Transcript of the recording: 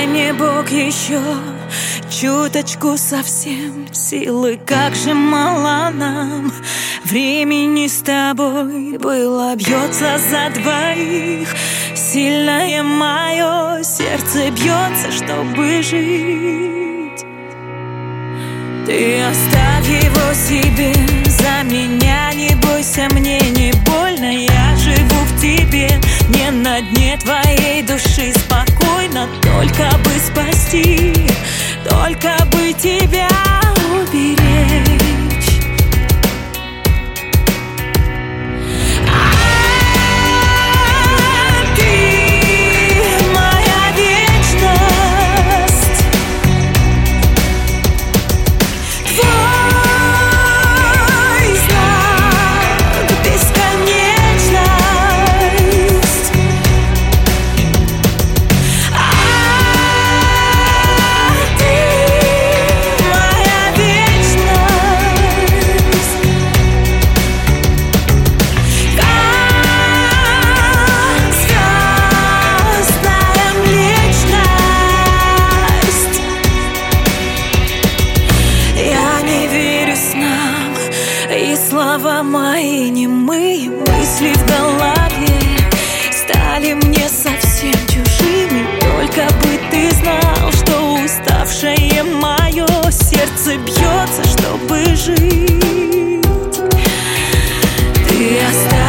не Бог еще, чуточку совсем силы, как же мало нам. Времени с тобой было, бьется за двоих. Сильное мое сердце бьется, чтобы жить. Ты оставь его себе, за меня не бойся, мне не больно. Я живу в тебе, не на дне твоей души. Спокойно, только бы спасти, только бы тебя уберечь. И слова мои немые, мысли в голове стали мне совсем чужими. Только бы ты знал, что уставшее мое сердце бьется, чтобы жить. Ты оставь